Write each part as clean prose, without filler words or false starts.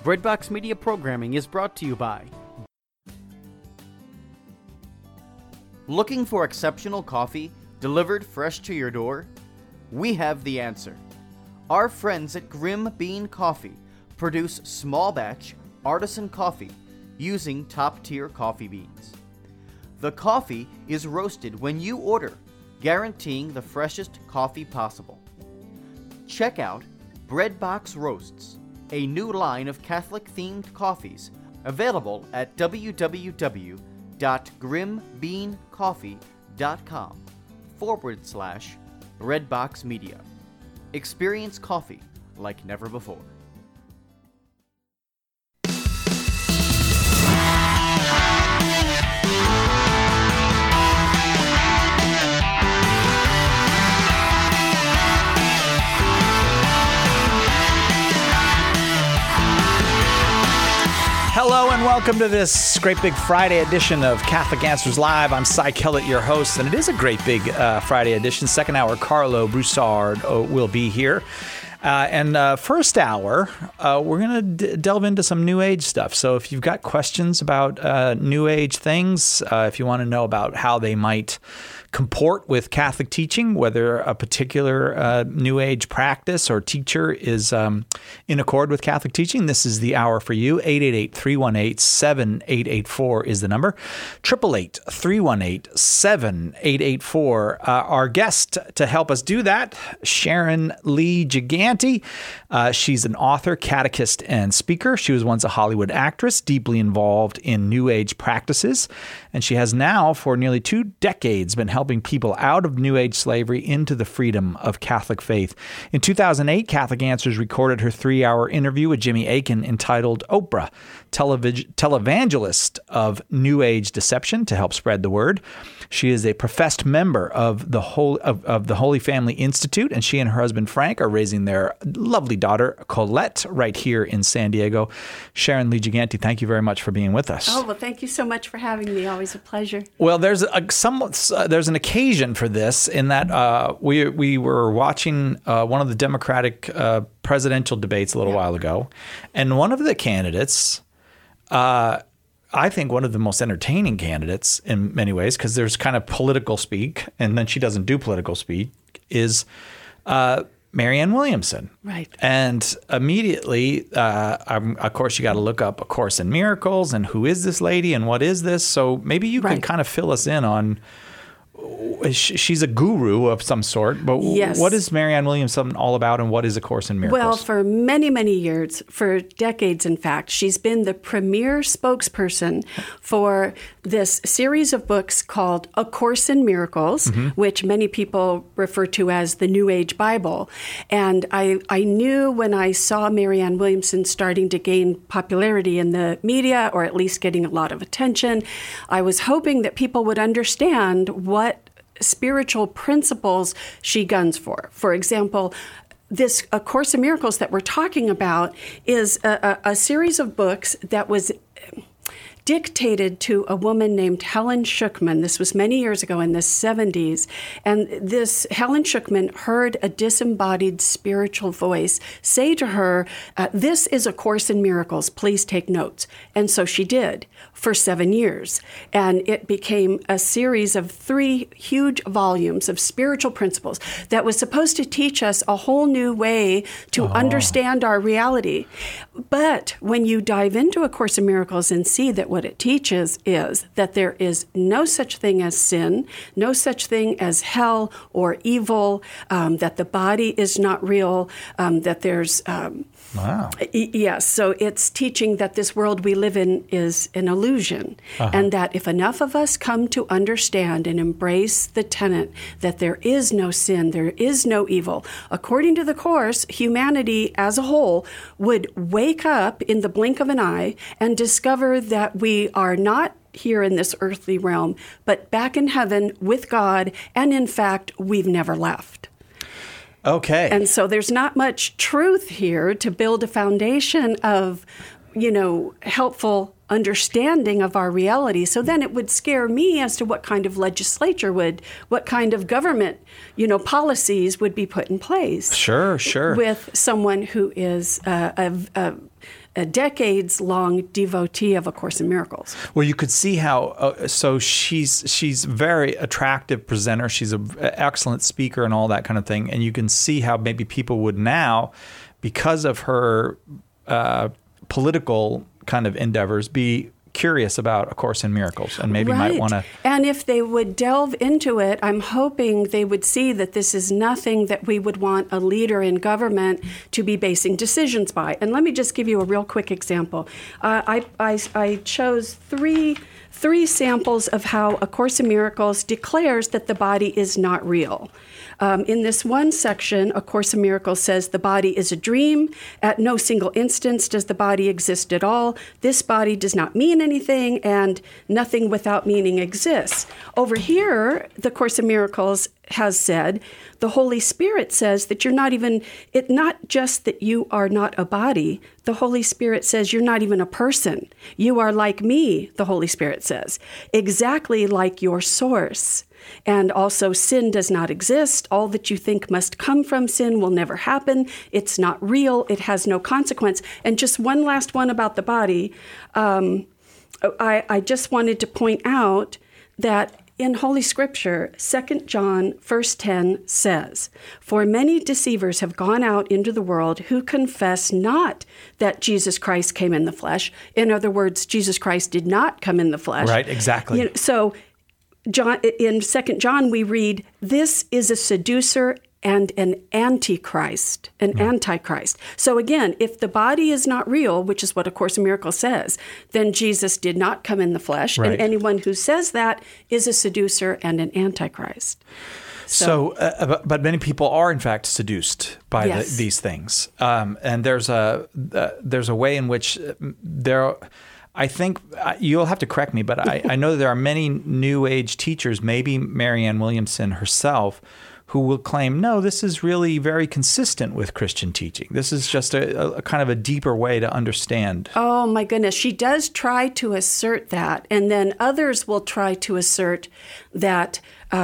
Breadbox Media programming is brought to you by... Looking for exceptional coffee delivered fresh to your door? We have the answer. Our friends at Grim Bean Coffee produce small batch artisan coffee using top-tier coffee beans. The coffee is roasted when you order, guaranteeing the freshest coffee possible. Check out Breadbox Roasts, a new line of Catholic-themed coffees available at www.grimbeancoffee.com/Redbox Media. Experience coffee like never before. Hello and welcome to this great big Friday edition of Catholic Answers Live. I'm Cy Kellett, your host, and it is a great big Friday edition. Second hour, Carlo Broussard will be here. First hour, we're going to delve into some New Age stuff. So if you've got questions about New Age things, if you want to know about how they might comport with Catholic teaching, whether a particular New Age practice or teacher is in accord with Catholic teaching, this is the hour for you. 888-318-7884 is the number. 888-318-7884. Our guest to help us do that, Sharon Lee Gigante. She's an author, catechist, and speaker. She was once a Hollywood actress, deeply involved in New Age practices, and she has now, for nearly 2 decades, been helping people out of New Age slavery into the freedom of Catholic faith. In 2008, Catholic Answers recorded her 3-hour interview with Jimmy Akin entitled Oprah, Televangelist of New Age Deception, to help spread the word. She is a professed member of the Holy Family Institute, and she and her husband Frank are raising their lovely daughter Colette right here in San Diego. Sharon Lee Gigante, thank you very much for being with us. Oh, well, thank you so much for having me. Always a pleasure. Well, there's an occasion for this in that we were watching one of the Democratic presidential debates a little while ago, and one of the candidates, I think one of the most entertaining candidates in many ways, because there's kind of political speak, and then she doesn't do political speak, is Marianne Williamson. Right. And immediately, of course, you got to look up A Course in Miracles and who is this lady and what is this? So maybe you could kind of fill us in on, she's a guru of some sort, but yes. What is Marianne Williamson all about, and what is A Course in Miracles? Well, for many, many years, for decades, in fact, she's been the premier spokesperson for this series of books called A Course in Miracles, which many people refer to as the New Age Bible. And I knew when I saw Marianne Williamson starting to gain popularity in the media, or at least getting a lot of attention, I was hoping that people would understand what spiritual principles she guns for. For example, this A Course in Miracles that we're talking about is a series of books that was dictated to a woman named Helen Schucman. This was many years ago in the 70s. And this Helen Schucman heard a disembodied spiritual voice say to her, this is A Course in Miracles, please take notes. And so she did for 7 years. And it became a series of 3 huge volumes of spiritual principles that was supposed to teach us a whole new way to understand our reality. But when you dive into A Course in Miracles and see that what it teaches is that there is no such thing as sin, no such thing as hell or evil, that the body is not real, that there's... Wow. Yes, so it's teaching that this world we live in is an illusion, and that if enough of us come to understand and embrace the tenet that there is no sin, there is no evil, according to the Course, humanity as a whole would wake up in the blink of an eye and discover that we are not here in this earthly realm, but back in heaven with God, and in fact, we've never left. Okay. And so there's not much truth here to build a foundation of, helpful understanding of our reality. So then it would scare me as to what kind of legislature what kind of government, policies would be put in place. Sure. With someone who is a decades-long devotee of A Course in Miracles. Well, you could see how. So she's very attractive presenter. She's an excellent speaker and all that kind of thing. And you can see how maybe people would now, because of her political kind of endeavors, be curious about A Course in Miracles, and maybe might want to. And if they would delve into it, I'm hoping they would see that this is nothing that we would want a leader in government to be basing decisions by. And let me just give you a real quick example. I chose three samples of how A Course in Miracles declares that the body is not real. In this one section, A Course in Miracles says the body is a dream. At no single instance does the body exist at all. This body does not mean anything, and nothing without meaning exists. Over here, the Course in Miracles has said, the Holy Spirit says that you're not even, it's not just that you are not a body. The Holy Spirit says you're not even a person. You are like me, the Holy Spirit says, exactly like your source. And also, sin does not exist. All that you think must come from sin will never happen. It's not real. It has no consequence. And just one last one about the body. I just wanted to point out that in Holy Scripture, 2 John, verse 10 says, "For many deceivers have gone out into the world who confess not that Jesus Christ came in the flesh." In other words, Jesus Christ did not come in the flesh. Right, exactly. So in 2 John, we read, "This is a seducer and an antichrist, antichrist." So again, if the body is not real, which is what A Course in Miracles says, then Jesus did not come in the flesh. Right. And anyone who says that is a seducer and an antichrist. But many people are in fact seduced by Yes. these things, and there's a way in which I think you'll have to correct me, but I know there are many New Age teachers, maybe Marianne Williamson herself, who will claim, no, this is really very consistent with Christian teaching. This is just a kind of a deeper way to understand. Oh, my goodness. She does try to assert that. And then others will try to assert that,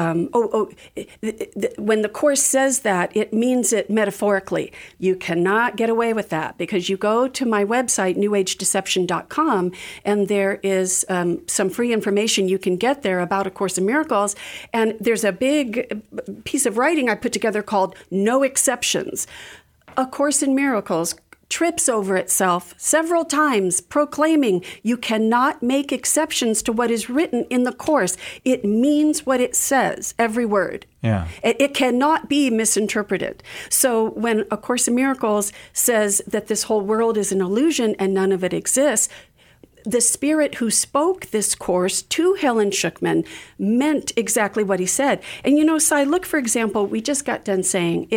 when the Course says that, it means it metaphorically. You cannot get away with that, because you go to my website, newAgeDeception.com, and there is some free information you can get there about A Course in Miracles. And there's a big piece of writing I put together called No Exceptions. A Course in Miracles trips over itself several times, proclaiming you cannot make exceptions to what is written in the Course. It means what it says, every word. Yeah. It cannot be misinterpreted. So when A Course in Miracles says that this whole world is an illusion and none of it exists, the Spirit who spoke this Course to Helen Schucman meant exactly what he said. And Cy, look, for example, we just got done saying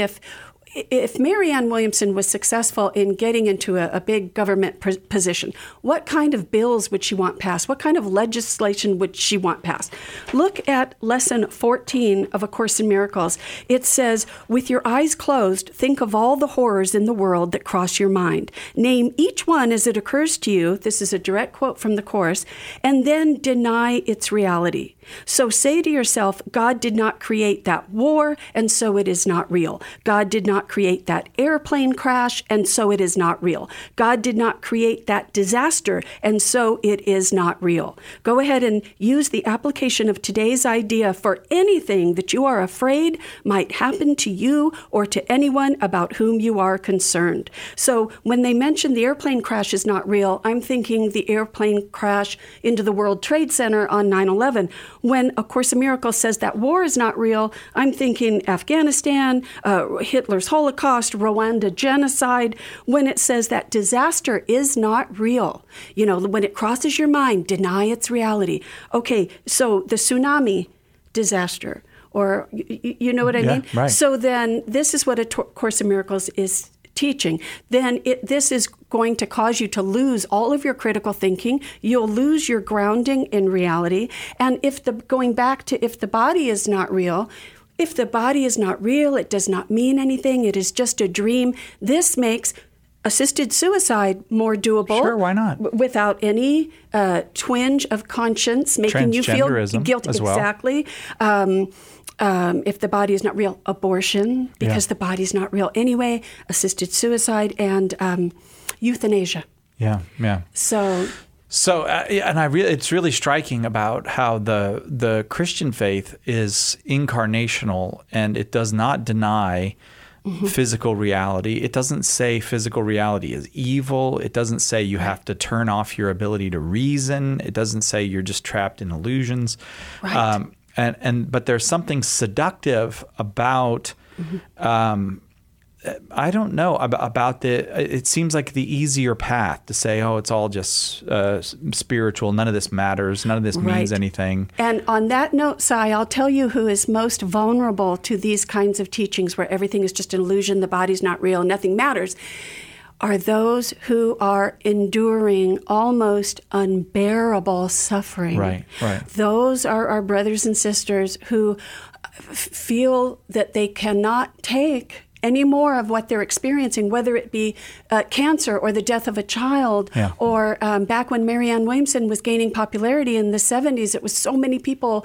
if Marianne Williamson was successful in getting into a big government position, what kind of bills would she want passed? What kind of legislation would she want passed? Look at lesson 14 of A Course in Miracles. It says, with your eyes closed, think of all the horrors in the world that cross your mind. Name each one as it occurs to you. This is a direct quote from the Course. And then deny its reality. So say to yourself, God did not create that war, and so it is not real. God did not create that airplane crash, and so it is not real. God did not create that disaster, and so it is not real. Go ahead and use the application of today's idea for anything that you are afraid might happen to you or to anyone about whom you are concerned. So when they mention the airplane crash is not real, I'm thinking the airplane crash into the World Trade Center on 9/11. When A Course in Miracles says that war is not real, I'm thinking Afghanistan, Hitler's Holocaust, Rwanda genocide. When it says that disaster is not real, when it crosses your mind, deny its reality. Okay, so the tsunami disaster, or you know what I mean? Right. So then this is what A Course in Miracles is teaching. Then this is going to cause you to lose all of your critical thinking. You'll lose your grounding in reality. And if the body is not real, it does not mean anything. It is just a dream. This makes assisted suicide more doable. Sure, why not? Without any twinge of conscience, making you feel guilty. As well. Exactly. If the body is not real, abortion, because the body is not real anyway, assisted suicide, and euthanasia. Yeah, yeah. So, and it's really striking about how the Christian faith is incarnational, and it does not deny physical reality. It doesn't say physical reality is evil. It doesn't say you have to turn off your ability to reason. It doesn't say you're just trapped in illusions. Right. But there's something seductive about I don't know about it seems like the easier path to say, oh, it's all just spiritual. None of this matters. None of this means anything. And on that note, Sai, I'll tell you who is most vulnerable to these kinds of teachings where everything is just an illusion, the body's not real, nothing matters, are those who are enduring almost unbearable suffering. Right. Those are our brothers and sisters who feel that they cannot take any more of what they're experiencing, whether it be cancer or the death of a child, or back when Marianne Williamson was gaining popularity in the 70s, it was so many people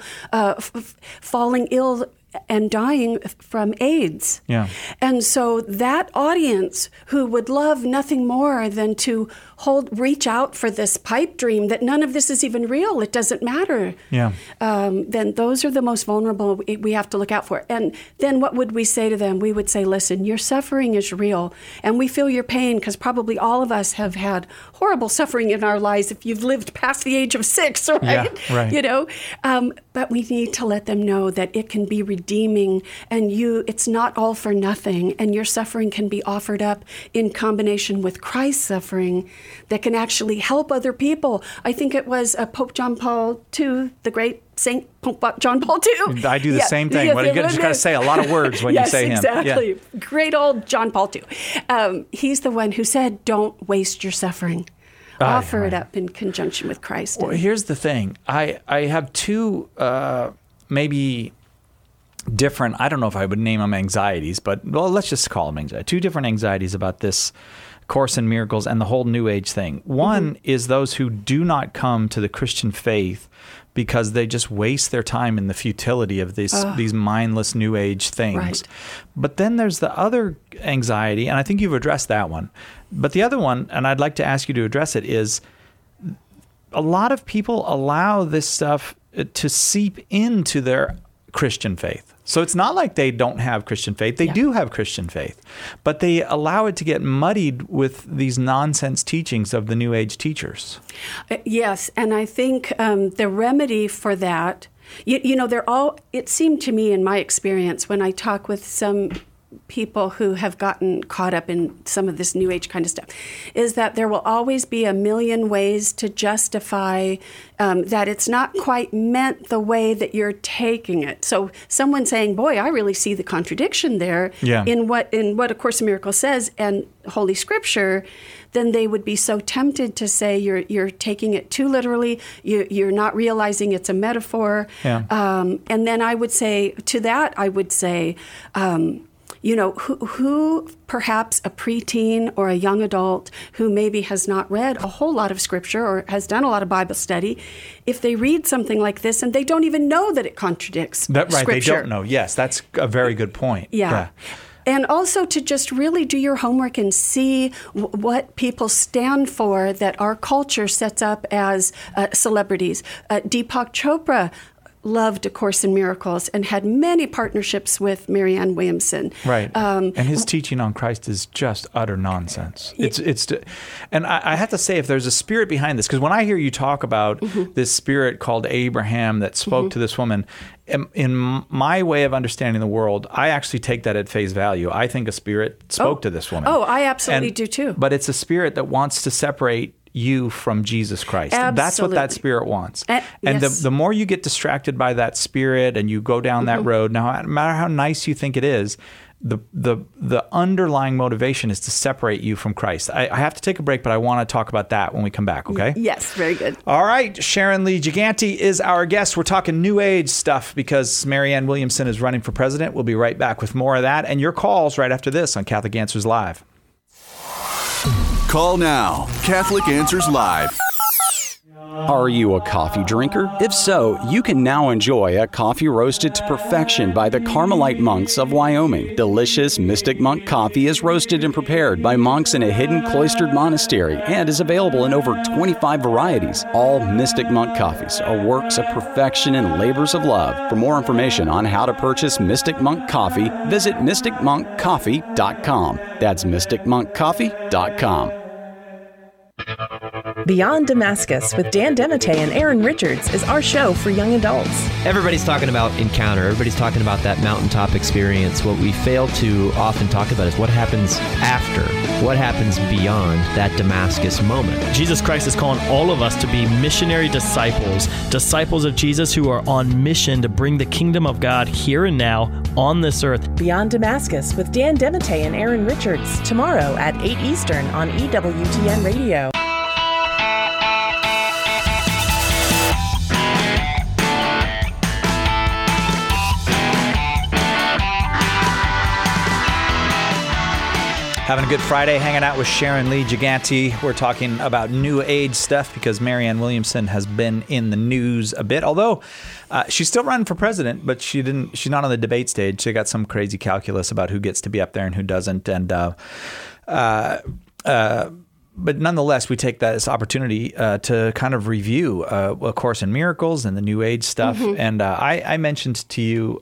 falling ill and dying from AIDS. Yeah. And so that audience who would love nothing more than to reach out for this pipe dream that none of this is even real, it doesn't matter. Yeah. Then those are the most vulnerable we have to look out for. And then what would we say to them? We would say, listen, your suffering is real, and we feel your pain because probably all of us have had horrible suffering in our lives if you've lived past the age of 6, right? Yeah, right. You know, but we need to let them know that it can be redeeming, and it's not all for nothing, and your suffering can be offered up in combination with Christ's suffering that can actually help other people. I think it was Pope John Paul II, the great Saint Pope John Paul II. I do the same thing. You just got to say a lot of words when you say him. Yes, exactly. Yeah. Great old John Paul II. He's the one who said, don't waste your suffering. Offer it up in conjunction with Christ. Well, here's the thing. I have two maybe different, I don't know if I would name them anxieties, but let's just call them anxiety. Two different anxieties about this Course in Miracles and the whole New Age thing. One is those who do not come to the Christian faith because they just waste their time in the futility of these mindless New Age things. Right. But then there's the other anxiety, and I think you've addressed that one. But the other one, and I'd like to ask you to address it, is a lot of people allow this stuff to seep into their Christian faith. So it's not like they don't have Christian faith. They do have Christian faith, but they allow it to get muddied with these nonsense teachings of the New Age teachers. Yes, and I think the remedy for that, it seemed to me in my experience when I talk with some people who have gotten caught up in some of this New Age kind of stuff, is that there will always be a million ways to justify that it's not quite meant the way that you're taking it. So someone saying, boy, I really see the contradiction there in what A Course in Miracles says and Holy Scripture, then they would be so tempted to say you're taking it too literally, you're not realizing it's a metaphor. And then I would say, who perhaps a preteen or a young adult who maybe has not read a whole lot of Scripture or has done a lot of Bible study, if they read something like this and they don't even know that it contradicts Scripture. They don't know. Yes, that's a very good point. Yeah. And also to just really do your homework and see what people stand for that our culture sets up as celebrities. Deepak Chopra loved A Course in Miracles and had many partnerships with Marianne Williamson. Right. And his teaching on Christ is just utter nonsense. And I have to say, if there's a spirit behind this, because when I hear you talk about this spirit called Abraham that spoke to this woman, in my way of understanding the world, I actually take that at face value. I think a spirit spoke to this woman. Oh, I absolutely do too. But it's a spirit that wants to separate you from Jesus Christ. Absolutely. That's what that spirit wants. And yes. the more you get distracted by that spirit and you go down that road, now, no matter how nice you think it is, the underlying motivation is to separate you from Christ. I have to take a break, but I want to talk about that when we come back, okay? Yes, very good. All right, Sharon Lee Gigante is our guest. We're talking New Age stuff because Marianne Williamson is running for president. We'll be right back with more of that and your calls right after this on Catholic Answers Live. Call now. Catholic Answers Live. Are you a coffee drinker? If so, you can now enjoy a coffee roasted to perfection by the Carmelite monks of Wyoming. Delicious Mystic Monk coffee is roasted and prepared by monks in a hidden cloistered monastery and is available in over 25 varieties. All Mystic Monk coffees are works of perfection and labors of love. For more information on how to purchase Mystic Monk coffee, visit mysticmonkcoffee.com. That's mysticmonkcoffee.com. Beyond Damascus with Dan DeMatte and Aaron Richards is our show for young adults. Everybody's talking about encounter. Everybody's talking about that mountaintop experience. What we fail to often talk about is what happens after, what happens beyond that Damascus moment. Jesus Christ is calling all of us to be missionary disciples, disciples of Jesus who are on mission to bring the kingdom of God here and now on this earth. Beyond Damascus with Dan DeMatte and Aaron Richards, tomorrow at 8 Eastern on EWTN Radio. Having a good Friday, hanging out with Sharon Lee Gigante. We're talking about New Age stuff because Marianne Williamson has been in the news a bit. Although she's still running for president, but she's not on the debate stage. She got some crazy calculus about who gets to be up there and who doesn't. And but nonetheless, we take that as opportunity to kind of review A Course in Miracles and the New Age stuff. Mm-hmm. And I mentioned to you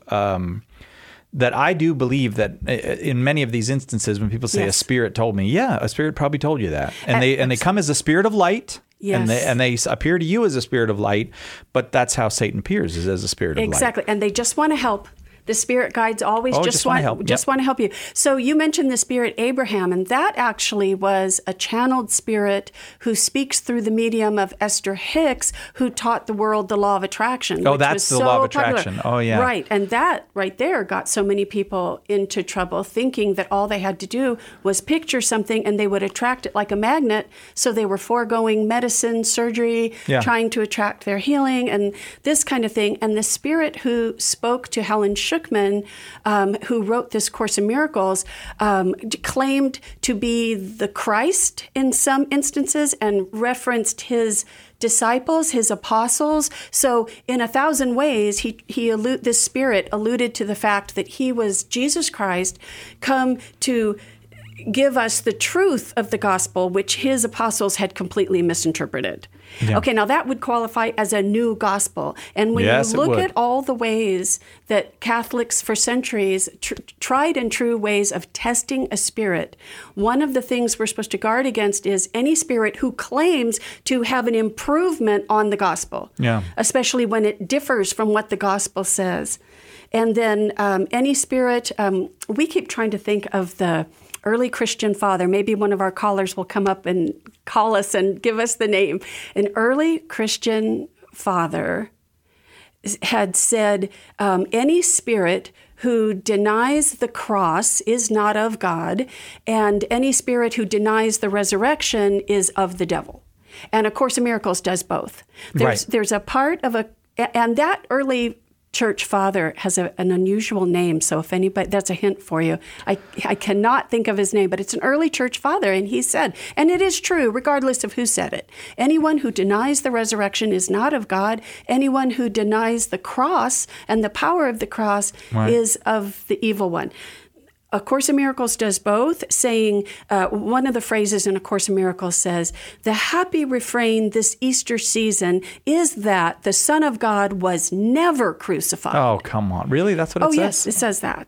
that I do believe that in many of these instances, when people say a spirit told me, a spirit probably told you that, and they come as a spirit of light, and they appear to you as a spirit of light, but that's how Satan appears, is as a spirit of light. Exactly, and they just want to help. The spirit guides always just want to help you. So you mentioned the spirit Abraham, and that actually was a channeled spirit who speaks through the medium of Esther Hicks, who taught the world the law of attraction. Oh, that's the law of attraction. Oh, yeah. Right, and that right there got so many people into trouble, thinking that all they had to do was picture something and they would attract it like a magnet. So they were foregoing medicine, surgery, trying to attract their healing, and this kind of thing. And the spirit who spoke to Helen Schuckman, who wrote this Course in Miracles, claimed to be the Christ in some instances and referenced his disciples, his apostles. So in 1,000 ways, this spirit alluded to the fact that he was Jesus Christ come to give us the truth of the gospel, which his apostles had completely misinterpreted. Yeah. Okay, now that would qualify as a new gospel. And when you look at all the ways that Catholics for centuries, tried and true ways of testing a spirit, one of the things we're supposed to guard against is any spirit who claims to have an improvement on the gospel, especially when it differs from what the gospel says. And then any spirit, we keep trying to think of the early Christian father. Maybe one of our callers will come up and call us and give us the name. An early Christian father had said, any spirit who denies the cross is not of God, and any spirit who denies the resurrection is of the devil. And A Course in Miracles does both. There's a part of and that early church father has an unusual name, so if anybody, that's a hint for you. I cannot think of his name, but it's an early church father, and he said, and it is true regardless of who said it, anyone who denies the resurrection is not of God. Anyone who denies the cross and the power of the cross is of the evil one. A Course in Miracles does both, saying, one of the phrases in A Course in Miracles says, the happy refrain this Easter season is that the Son of God was never crucified. Oh, come on. Really? That's what it says? Oh, yes, it says that.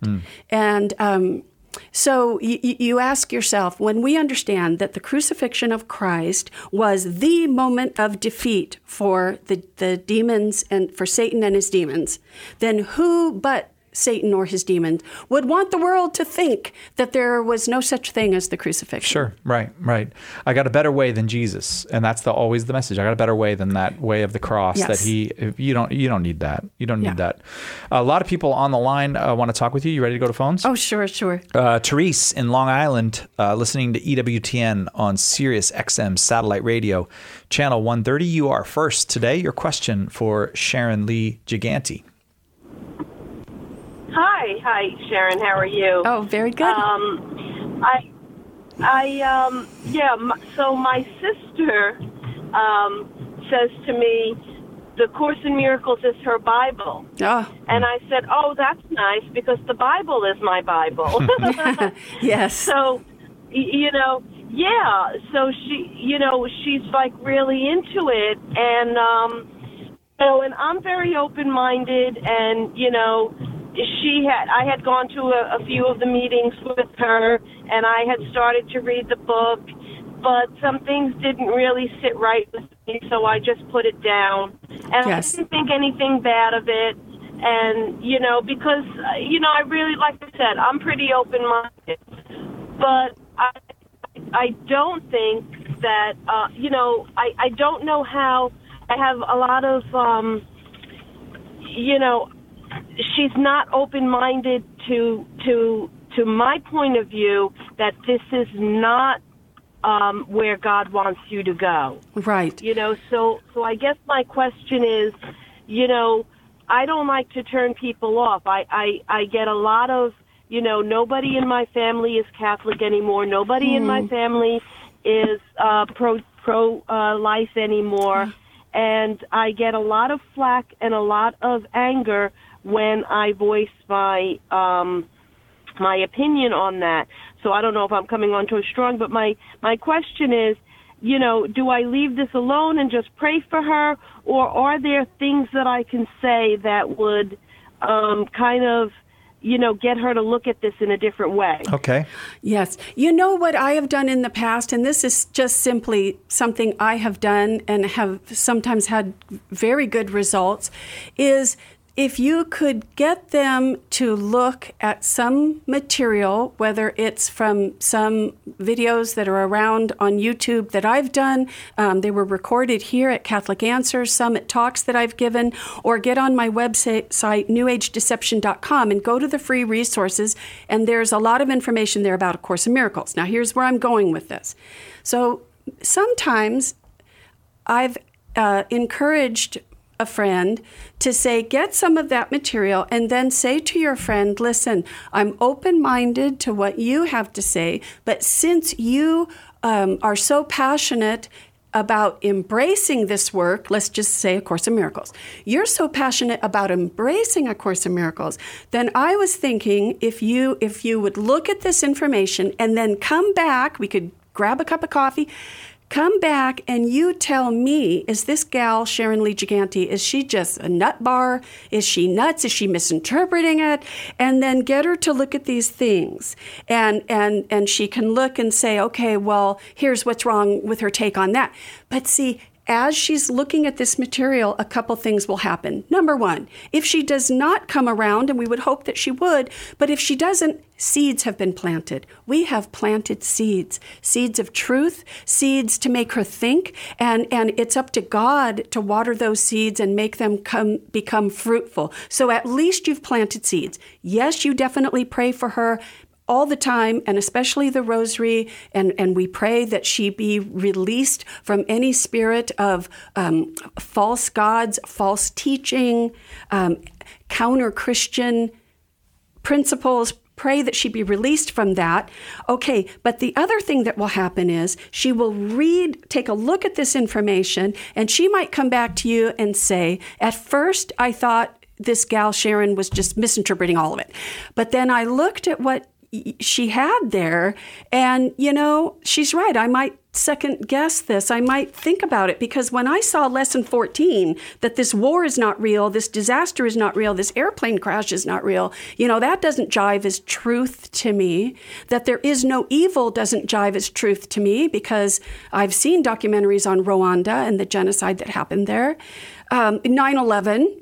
And so you ask yourself, when we understand that the crucifixion of Christ was the moment of defeat for the demons and for Satan and his demons, then who but Satan or his demons would want the world to think that there was no such thing as the crucifixion? Sure, right. I got a better way than Jesus, and that's always the message. I got a better way than that way of the cross. Yes. That you don't need that. You don't need that. A lot of people on the line want to talk with you. You ready to go to phones? Oh, sure. Therese in Long Island, listening to EWTN on Sirius XM satellite radio, channel 130. You are first today. Your question for Sharon Lee Gigante. Hi, Sharon. How are you? Oh, very good. So my sister says to me, the Course in Miracles is her Bible. Oh. And I said, oh, that's nice, because the Bible is my Bible. Yes. So, yeah. So she's like really into it. And, and I'm very open-minded. And, I had gone to a few of the meetings with her, and I had started to read the book. But some things didn't really sit right with me, so I just put it down. And Yes. I didn't think anything bad of it. And, because, I really, like I said, I'm pretty open-minded. But I don't think that, I don't know how. I have a lot of, she's not open-minded to my point of view that this is not where God wants you to go. Right. So I guess my question is, I don't like to turn people off. I get a lot of, nobody in my family is Catholic anymore. Nobody in my family is pro-life anymore. And I get a lot of flack and a lot of anger when I voice my opinion on that. So I don't know if I'm coming on too strong, but my question is, do I leave this alone and just pray for her, or are there things that I can say that would kind of, get her to look at this in a different way? Okay. Yes. You know what I have done in the past, and this is just simply something I have done and have sometimes had very good results, is if you could get them to look at some material, whether it's from some videos that are around on YouTube that I've done, they were recorded here at Catholic Answers, some at talks that I've given, or get on my website, newagedeception.com, and go to the free resources, and there's a lot of information there about A Course in Miracles. Now, here's where I'm going with this. So sometimes I've encouraged a friend to say, get some of that material, and then say to your friend, listen, I'm open-minded to what you have to say, but since you are so passionate about embracing this work, let's just say A Course in Miracles, you're so passionate about embracing A Course in Miracles, then I was thinking if you would look at this information and then come back, we could grab a cup of coffee, come back and you tell me, is this gal, Sharon Lee Gigante, is she just a nut bar? Is she nuts? Is she misinterpreting it? And then get her to look at these things. And she can look and say, okay, well, here's what's wrong with her take on that. But see, as she's looking at this material, a couple things will happen. Number one, if she does not come around, and we would hope that she would, but if she doesn't, seeds have been planted. We have planted seeds of truth, seeds to make her think, and it's up to God to water those seeds and make them become fruitful. So at least you've planted seeds. Yes, you definitely pray for her all the time, and especially the rosary, and we pray that she be released from any spirit of false gods, false teaching, counter-Christian principles. Pray that she be released from that. Okay, but the other thing that will happen is she will take a look at this information, and she might come back to you and say, at first I thought this gal Sharon was just misinterpreting all of it. But then I looked at what she had there, and she's right. I might second guess this. I might think about it, because when I saw lesson 14, that this war is not real, this disaster is not real, this airplane crash is not real, that doesn't jive as truth to me. That there is no evil doesn't jive as truth to me, because I've seen documentaries on Rwanda and the genocide that happened there. 9/11,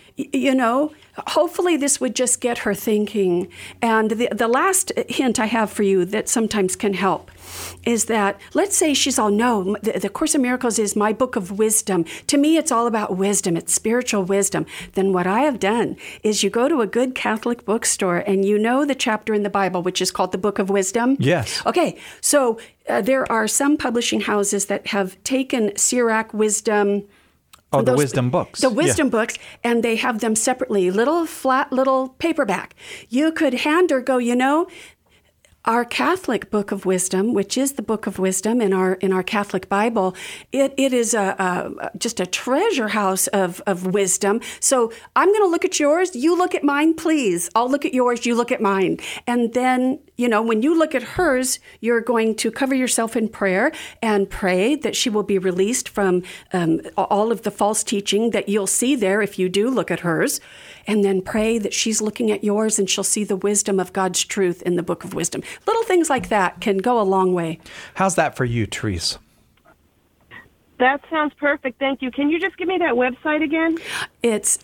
hopefully this would just get her thinking. And the last hint I have for you that sometimes can help is that, let's say she's all, no, the Course in Miracles is my book of wisdom. To me, it's all about wisdom. It's spiritual wisdom. Then what I have done is you go to a good Catholic bookstore and the chapter in the Bible, which is called the Book of Wisdom. Yes. Okay, so there are some publishing houses that have taken Sirach Wisdom. Oh, the wisdom books. The wisdom books, and they have them separately, flat little paperback. You could hand her, go, Our Catholic Book of Wisdom, which is the Book of Wisdom in our Catholic Bible, it is just a treasure house of wisdom. So I'm going to look at yours, you look at mine, please. I'll look at yours, you look at mine. And then, when you look at hers, you're going to cover yourself in prayer and pray that she will be released from all of the false teaching that you'll see there if you do look at hers. And then pray that she's looking at yours and she'll see the wisdom of God's truth in the Book of Wisdom. Little things like that can go a long way. How's that for you, Therese? That sounds perfect. Thank you. Can you just give me that website again? It's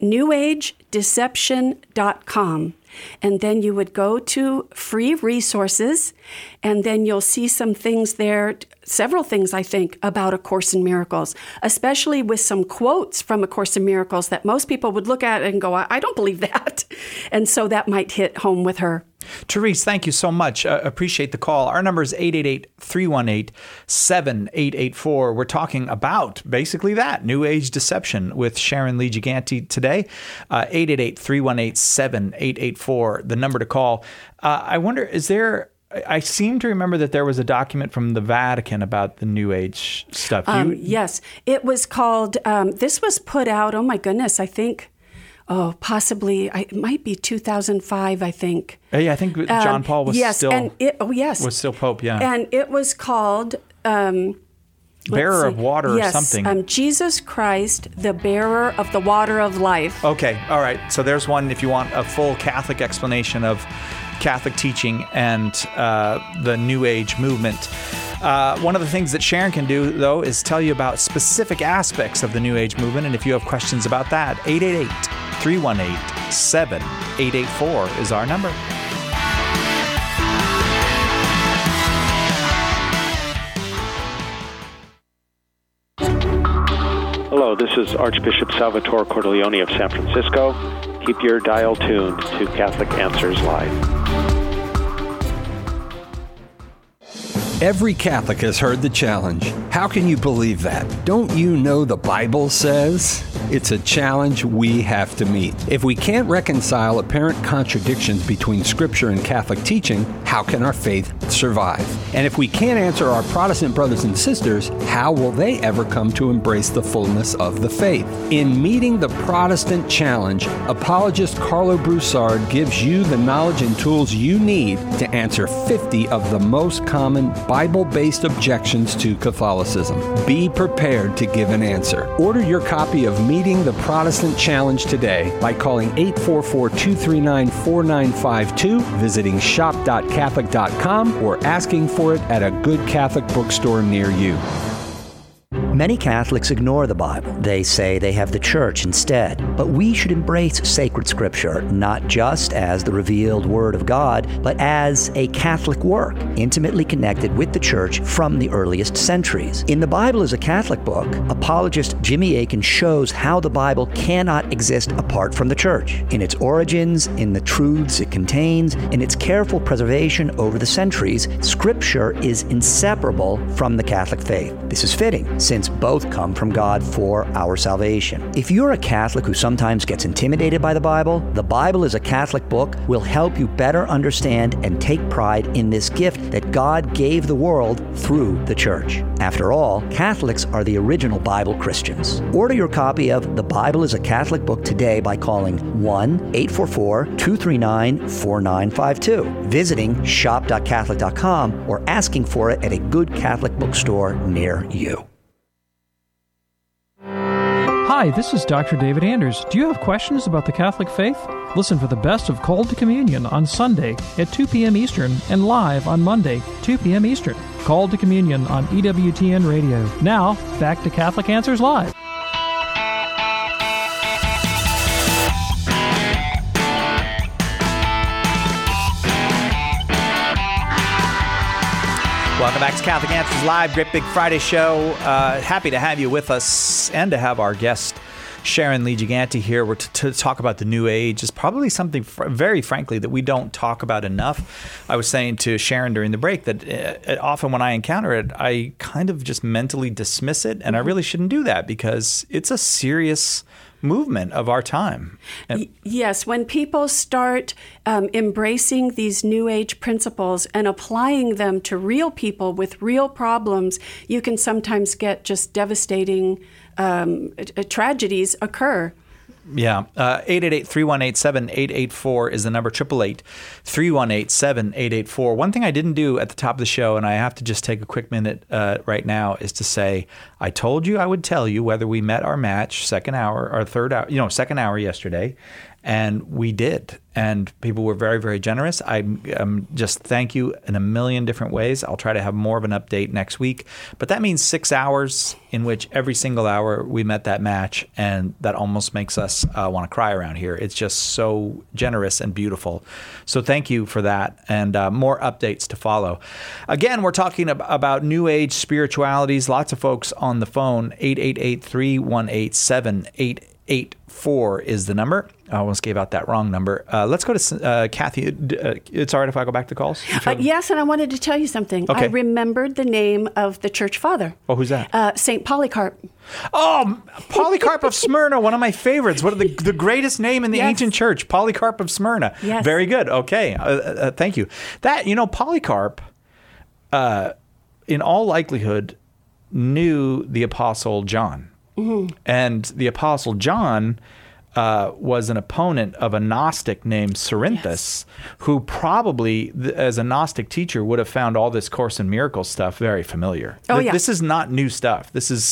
newagedeception.com. And then you would go to free resources, and then you'll see some things there, several things, I think, about A Course in Miracles, especially with some quotes from A Course in Miracles that most people would look at and go, I don't believe that. And so that might hit home with her. Therese, thank you so much. Appreciate the call. Our number is 888-318-7884. We're talking about basically that, New Age deception, with Sharon Lee Gigante today. 888-318-7884, the number to call. I wonder, I seem to remember that there was a document from the Vatican about the New Age stuff. Yes, it was called, this was put out, oh my goodness, I think, possibly, it might be 2005, I think. Yeah, I think John Paul was still was still Pope, yeah. And it was called... Bearer of water or something. Jesus Christ, the bearer of the water of life. Okay, all right. So there's one if you want a full Catholic explanation of Catholic teaching and the New Age movement. One of the things that Sharon can do, though, is tell you about specific aspects of the New Age movement. And if you have questions about that, 888-318-7884 is our number. Hello, this is Archbishop Salvatore Cordileone of San Francisco. Keep your dial tuned to Catholic Answers Live. Every Catholic has heard the challenge. How can you believe that? Don't you know the Bible says? It's a challenge we have to meet. If we can't reconcile apparent contradictions between Scripture and Catholic teaching, how can our faith survive? And if we can't answer our Protestant brothers and sisters, how will they ever come to embrace the fullness of the faith? In Meeting the Protestant Challenge, apologist Carlo Broussard gives you the knowledge and tools you need to answer 50 of the most common Bible-based objections to Catholicism. Be prepared to give an answer. Order your copy of Meeting the Protestant Challenge today by calling 844-239-4952, visiting shop.catholic.com, or asking for it at a good Catholic bookstore near you. Many Catholics ignore the Bible. They say they have the Church instead. But we should embrace sacred Scripture, not just as the revealed Word of God, but as a Catholic work, intimately connected with the Church from the earliest centuries. In The Bible as a Catholic Book, apologist Jimmy Akin shows how the Bible cannot exist apart from the Church, in its origins, in the truths it contains, in its careful preservation over the centuries. Scripture is inseparable from the Catholic faith. This is fitting, since both come from God for our salvation. If you're a Catholic who sometimes gets intimidated by the Bible as a Catholic book will help you better understand and take pride in this gift that God gave the world through the Church. After all, Catholics are the original Bible Christians. Order your copy of The Bible as a Catholic Book today by calling 1-844-239-4952, visiting shop.catholic.com, or asking for it at a good Catholic bookstore near you. Hi, this is Dr. David Anders. Do you have questions about the Catholic faith? Listen for the best of Called to Communion on Sunday at 2 p.m. Eastern and live on Monday, 2 p.m. Eastern. Called to Communion on EWTN Radio. Now, back to Catholic Answers Live. Welcome back to Catholic Answers Live, Great Big Friday show. Happy to have you with us and to have our guest, Sharon Lee Gigante, here. We're to talk about the New Age. Is probably something, very frankly, that we don't talk about enough. I was saying to Sharon during the break that often when I encounter it, I kind of just mentally dismiss it, and I really shouldn't do that because it's a serious movement of our time. Yes, when people start embracing these New Age principles and applying them to real people with real problems, you can sometimes get just devastating tragedies occur. Yeah. 888-318-7884 is the number. 888-318-7884. One thing I didn't do at the top of the show, and I have to just take a quick minute right now, is to say, I told you I would tell you whether we met our match second hour yesterday. And we did. And people were very, very generous. I just thank you in a million different ways. I'll try to have more of an update next week. But that means 6 hours in which every single hour we met that match. And that almost makes us want to cry around here. It's just so generous and beautiful. So thank you for that. And more updates to follow. Again, we're talking about New Age spiritualities. Lots of folks on the phone. 888-318-7884 is the number. I almost gave out that wrong number. Let's go to Kathy. It's all right if I go back to calls? Yes, and I wanted to tell you something. Okay. I remembered the name of the church father. Oh, who's that? St. Polycarp. Oh, Polycarp of Smyrna, one of my favorites. What are the greatest name in the ancient church? Polycarp of Smyrna. Yes. Very good. Okay. Thank you. Polycarp, in all likelihood, knew the Apostle John. Mm-hmm. And the Apostle John was an opponent of a Gnostic named Cerinthus, who probably, as a Gnostic teacher, would have found all this Course in Miracles stuff very familiar. This is not new stuff.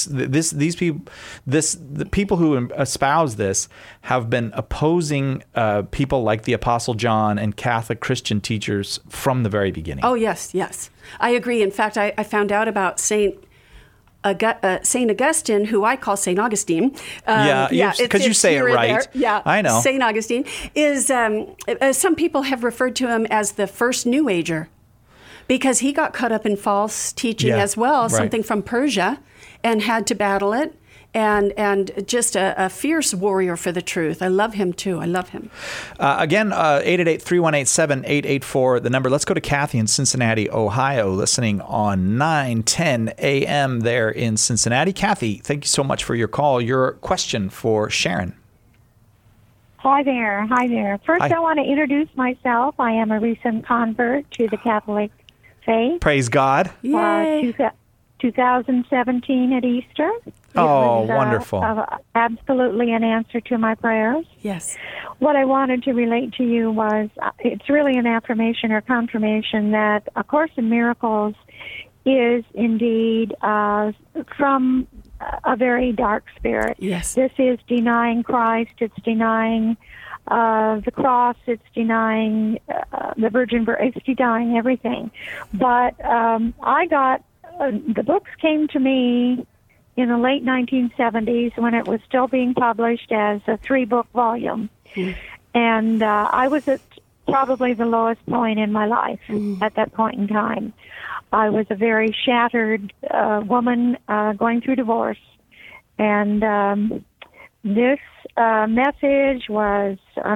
The people who espouse this have been opposing people like the Apostle John and Catholic Christian teachers from the very beginning. Oh, yes. I agree. In fact, I found out about St. Augustine, who I call St. Augustine. Because you say it right. Yeah, I know. St. Augustine is, some people have referred to him as the first New Ager because he got caught up in false teaching as well, something from Persia, and had to battle it. And just a fierce warrior for the truth. I love him, too. I love him. Again, 888-318-7884, the number. Let's go to Kathy in Cincinnati, Ohio, listening on 9:10 a.m. there in Cincinnati. Kathy, thank you so much for your call. Your question for Sharon. Hi there. First, I want to introduce myself. I am a recent convert to the Catholic faith. Praise God. Yay. 2017 at Easter. Wonderful. Absolutely an answer to my prayers. Yes. What I wanted to relate to you was, it's really an affirmation or confirmation that A Course in Miracles is indeed from a very dark spirit. Yes. This is denying Christ. It's denying the cross. It's denying the Virgin Birth. It's denying everything. But I got the books came to me in the late 1970s when it was still being published as a 3-book volume. Mm. And I was at probably the lowest point in my life at that point in time. I was a very shattered woman going through divorce. And this message was,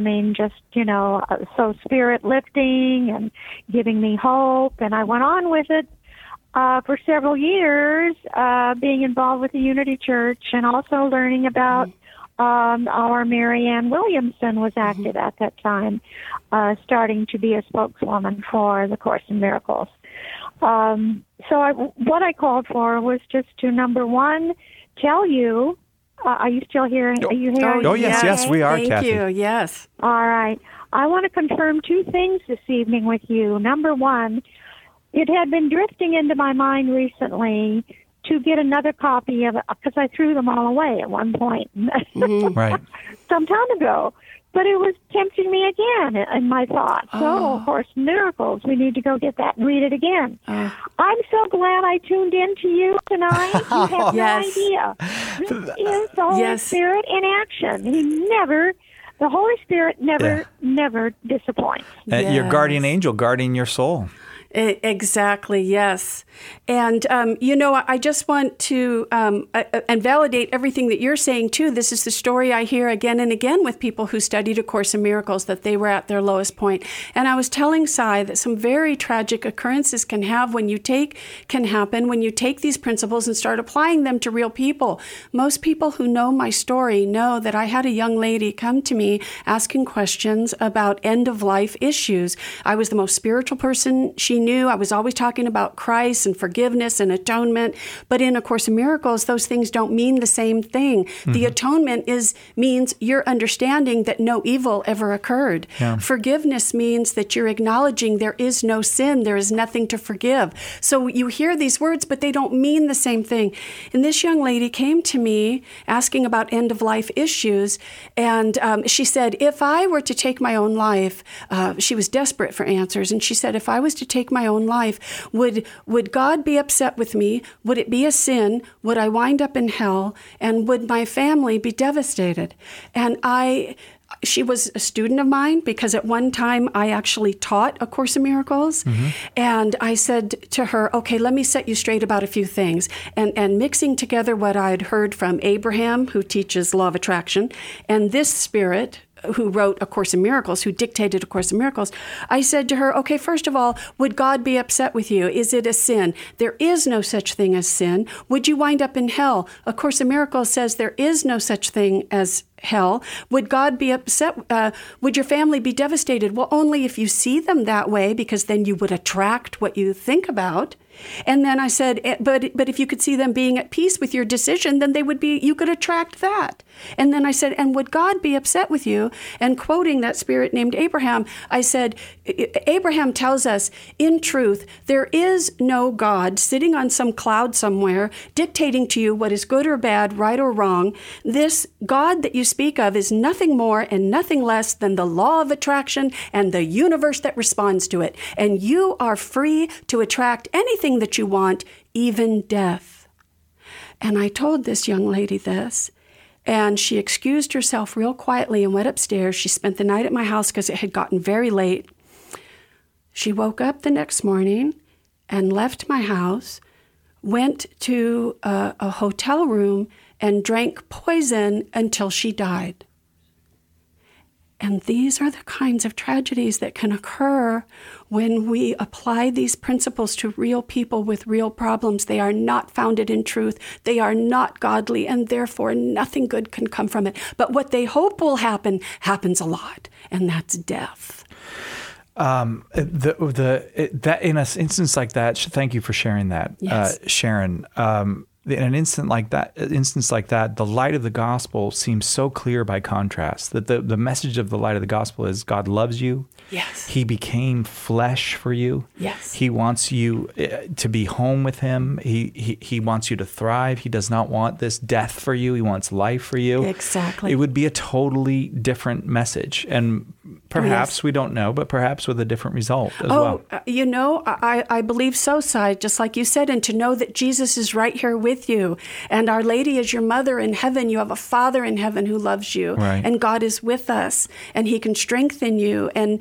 so spirit-lifting and giving me hope. And I went on with it for several years, being involved with the Unity Church and also learning about our Marianne Williamson was active at that time, starting to be a spokeswoman for the Course in Miracles. What I called for was just to, number one, tell you, are you still hearing? Are you hearing? Oh, yes, we are, Thank Kathy. you, yes. All right. I want to confirm 2 things this evening with you. Number one, it had been drifting into my mind recently to get another copy of it, because I threw them all away at one point. Right. Some time ago. But it was tempting me again in my thoughts. Oh, Course in Miracles. We need to go get that and read it again. I'm so glad I tuned in to you tonight. You have no idea. This is the Holy Spirit in action. The Holy Spirit never disappoints. Your guardian angel guarding your soul. Exactly, yes. And, I just want to and validate everything that you're saying, too. This is the story I hear again and again with people who studied A Course in Miracles, that they were at their lowest point. And I was telling Cy that some very tragic occurrences can happen when you take these principles and start applying them to real people. Most people who know my story know that I had a young lady come to me asking questions about end-of-life issues. I was the most spiritual person she knew. I was always talking about Christ and forgiveness and atonement. But in A Course in Miracles, those things don't mean the same thing. Mm-hmm. The atonement means your understanding that no evil ever occurred. Yeah. Forgiveness means that you're acknowledging there is no sin, there is nothing to forgive. So you hear these words, but they don't mean the same thing. And this young lady came to me asking about end-of-life issues, and she said, if I were to take my own life, she was desperate for answers, and she said, if I was to take my own life, would God be upset with me? Would it be a sin? Would I wind up in hell? And would my family be devastated? And she was a student of mine because at one time I actually taught A Course in Miracles. Mm-hmm. And I said to her, okay, let me set you straight about a few things. And mixing together what I'd heard from Abraham, who teaches Law of Attraction, and this spirit who wrote A Course in Miracles, who dictated A Course in Miracles, I said to her, okay, first of all, would God be upset with you? Is it a sin? There is no such thing as sin. Would you wind up in hell? A Course in Miracles says there is no such thing as hell. Would God be upset? Would your family be devastated? Well, only if you see them that way, because then you would attract what you think about. And then I said, but if you could see them being at peace with your decision, then you could attract that. And then I said, and would God be upset with you? And quoting that spirit named Abraham, I said, Abraham tells us, in truth, there is no God sitting on some cloud somewhere dictating to you what is good or bad, right or wrong. This God that you speak of is nothing more and nothing less than the law of attraction and the universe that responds to it. And you are free to attract anything that you want, even death. And I told this young lady this, and she excused herself real quietly and went upstairs. She spent the night at my house because it had gotten very late. She woke up the next morning and left my house, went to a hotel room and drank poison until she died. And these are the kinds of tragedies that can occur when we apply these principles to real people with real problems. They are not founded in truth. They are not godly, and therefore nothing good can come from it. But what they hope will happen happens a lot, and that's death. That in an instance like that, thank you for sharing that, yes. Sharon. In an instance like that, the light of the gospel seems so clear by contrast. That the message of the light of the gospel is God loves you. Yes. He became flesh for you. Yes. He wants you to be home with him. He wants you to thrive. He does not want this death for you. He wants life for you. Exactly. It would be a totally different message, and perhaps we don't know, but perhaps with a different result as well. I believe so, Cy, just like you said, and to know that Jesus is right here with you, and Our Lady is your mother in heaven. You have a Father in heaven who loves you, right. And God is with us, and He can strengthen you, and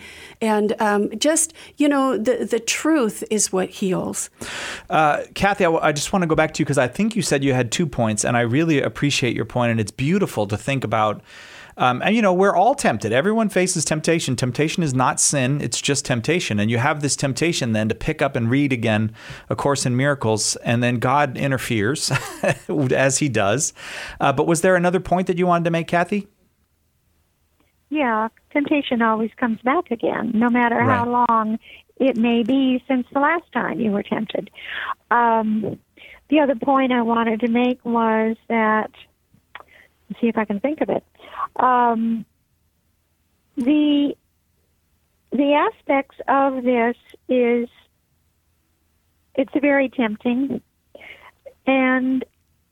the truth is what heals. Kathy, I just want to go back to you because I think you said you had 2 points, and I really appreciate your point, and it's beautiful to think about. And we're all tempted. Everyone faces temptation. Temptation is not sin. It's just temptation. And you have this temptation then to pick up and read again A Course in Miracles, and then God interferes as He does. But was there another point that you wanted to make, Kathy? Yeah, temptation always comes back again, no matter how long it may be since the last time you were tempted. The other point I wanted to make was that, let's see if I can think of it. The aspects of this is it's very tempting, and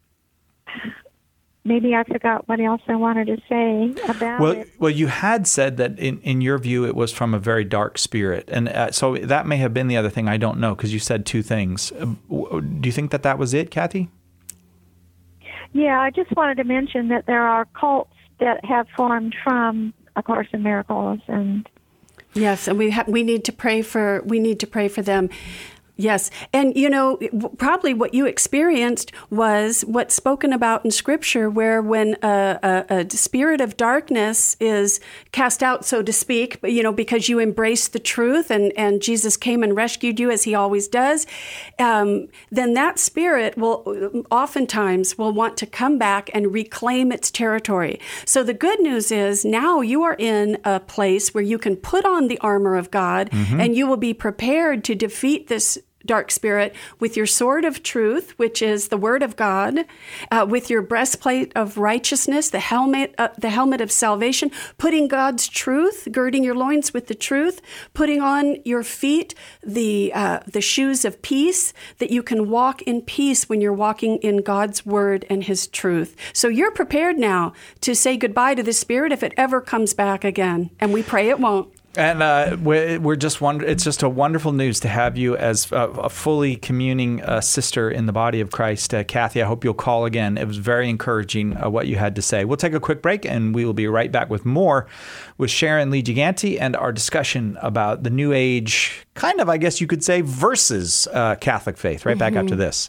maybe I forgot what else I wanted to say about it. Well, you had said that in your view it was from a very dark spirit, and so that may have been the other thing. I don't know, because you said 2 things. Do you think that was it, Kathy? Yeah, I just wanted to mention that there are cults that have formed from A Course in Miracles, and Yes, and we need to pray for them. Yes. And, probably what you experienced was what's spoken about in Scripture, where when a spirit of darkness is cast out, so to speak, because you embraced the truth and Jesus came and rescued you as he always does, then that spirit oftentimes will want to come back and reclaim its territory. So the good news is now you are in a place where you can put on the armor of God, and you will be prepared to defeat this dark spirit with your sword of truth, which is the word of God, with your breastplate of righteousness, the helmet of salvation, putting God's truth, girding your loins with the truth, putting on your feet the shoes of peace, that you can walk in peace when you're walking in God's word and his truth. So you're prepared now to say goodbye to the spirit if it ever comes back again. And we pray it won't. And it's just a wonderful news to have you as a fully communing sister in the body of Christ. Kathy, I hope you'll call again. It was very encouraging what you had to say. We'll take a quick break, and we will be right back with more with Sharon Lee Gigante and our discussion about the New Age, kind of, I guess you could say, versus Catholic faith. Right back after this.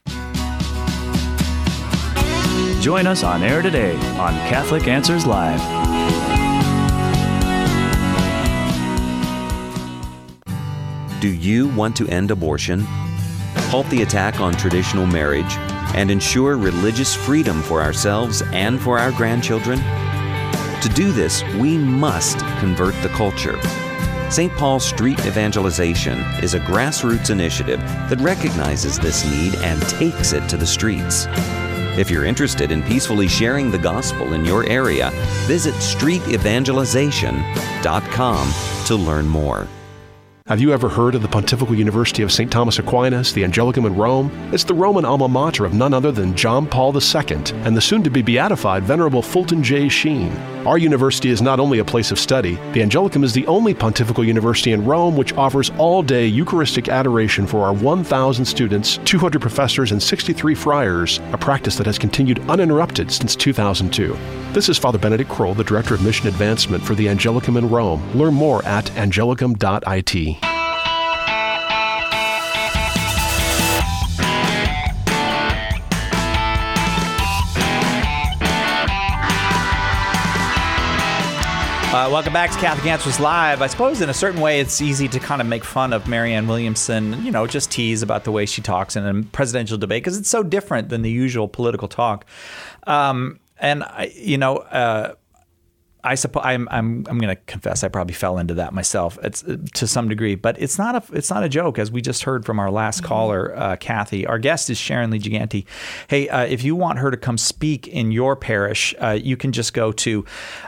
Join us on air today on Catholic Answers Live. Do you want to end abortion, halt the attack on traditional marriage, and ensure religious freedom for ourselves and for our grandchildren? To do this, we must convert the culture. St. Paul Street Evangelization is a grassroots initiative that recognizes this need and takes it to the streets. If you're interested in peacefully sharing the gospel in your area, visit streetevangelization.com to learn more. Have you ever heard of the Pontifical University of St. Thomas Aquinas, the Angelicum in Rome? It's the Roman alma mater of none other than John Paul II and the soon-to-be beatified Venerable Fulton J. Sheen. Our university is not only a place of study, the Angelicum is the only pontifical university in Rome which offers all-day Eucharistic adoration for our 1,000 students, 200 professors, and 63 friars, a practice that has continued uninterrupted since 2002. This is Father Benedict Kroll, the Director of Mission Advancement for the Angelicum in Rome. Learn more at angelicum.it. Welcome back to Catholic Answers Live. I suppose in a certain way it's easy to kind of make fun of Marianne Williamson, just tease about the way she talks in a presidential debate because it's so different than the usual political talk. And I suppose I'm going to confess I probably fell into that myself to some degree, but it's not a joke, as we just heard from our last caller, Kathy. Our guest is Sharon Lee Gigante. Hey, if you want her to come speak in your parish, you can just go to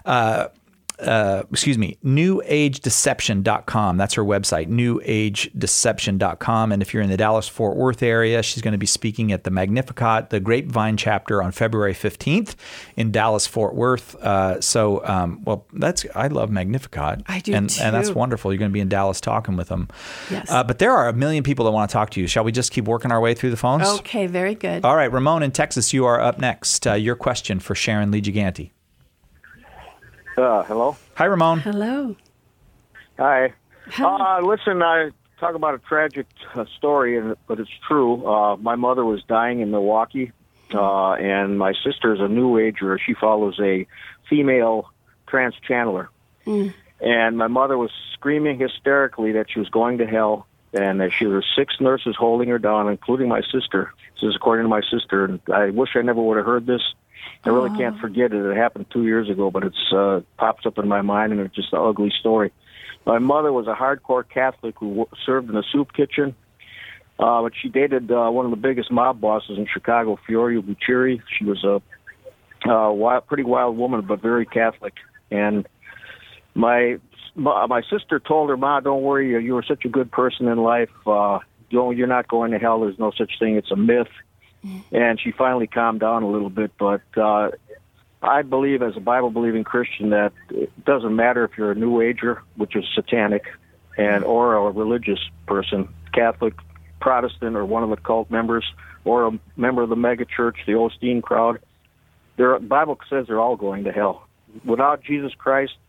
newagedeception.com. That's her website, newagedeception.com. And if you're in the Dallas-Fort Worth area, she's going to be speaking at the Magnificat, the Grapevine chapter, on February 15th in Dallas-Fort Worth. I love Magnificat. I do, and too. And that's wonderful. You're going to be in Dallas talking with them. Yes. But there are a million people that want to talk to you. Shall we just keep working our way through the phones? Okay, very good. All right, Ramon in Texas, you are up next. Your question for Sharon Lee Gigante. Hello. Hi, Ramon. Hello. Hi. Listen, I talk about a tragic story, but it's true. My mother was dying in Milwaukee, and my sister is a New Ager. She follows a female trans channeler. Mm. And my mother was screaming hysterically that she was going to hell, and that there were 6 nurses holding her down, including my sister. This is according to my sister, and I wish I never would have heard this. I really can't forget it. It happened 2 years ago, but it's pops up in my mind, and it's just an ugly story. My mother was a hardcore Catholic who served in a soup kitchen, but she dated one of the biggest mob bosses in Chicago, Fiorio Buccieri. She was a pretty wild woman, but very Catholic. And my sister told her, "Ma, don't worry. You were such a good person in life. You're not going to hell. There's no such thing. It's a myth." And she finally calmed down a little bit. But I believe, as a Bible-believing Christian, that it doesn't matter if you're a New Ager, which is satanic, or a religious person, Catholic, Protestant, or one of the cult members, or a member of the mega church, the Osteen crowd. The Bible says they're all going to hell. Without Jesus Christ,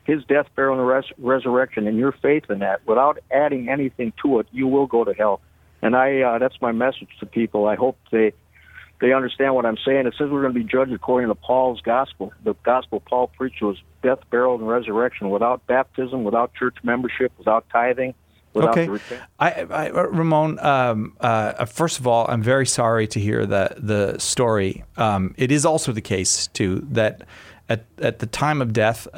his death, burial, and resurrection, and your faith in that, without adding anything to it, you will go to hell. And that's my message to people. I hope they understand what I'm saying. It says we're going to be judged according to Paul's gospel. The gospel Paul preached was death, burial, and resurrection, without baptism, without church membership, without tithing. Okay, Ramon. First of all, I'm very sorry to hear the story. It is also the case too that at the time of death,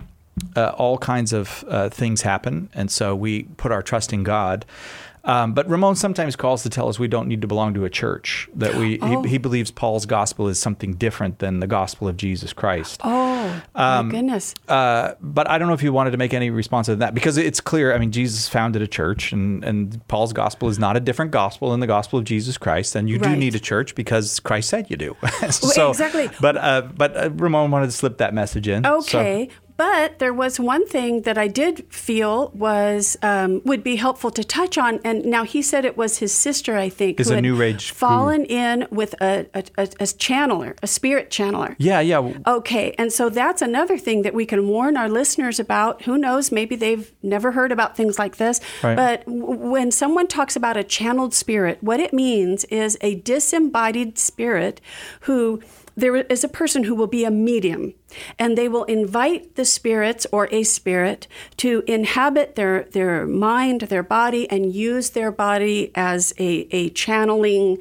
all kinds of things happen, and so we put our trust in God. But Ramon sometimes calls to tell us we don't need to belong to a church, that he believes Paul's gospel is something different than the gospel of Jesus Christ. Oh, my goodness. But I don't know if you wanted to make any response to that, because it's clear, I mean, Jesus founded a church, and Paul's gospel is not a different gospel than the gospel of Jesus Christ, and you do need a church because Christ said you do. Well, exactly. But Ramon wanted to slip that message in. Okay. But there was one thing that I did feel was would be helpful to touch on, and now he said it was his sister, I think, who had New Age fallen in with a channeler, a spirit channeler. Yeah. Okay, and so that's another thing that we can warn our listeners about. Who knows? Maybe they've never heard about things like this. Right. But when someone talks about a channeled spirit, what it means is a disembodied spirit who. There is a person who will be a medium, and they will invite the spirits or a spirit to inhabit their mind, their body, and use their body as a channeling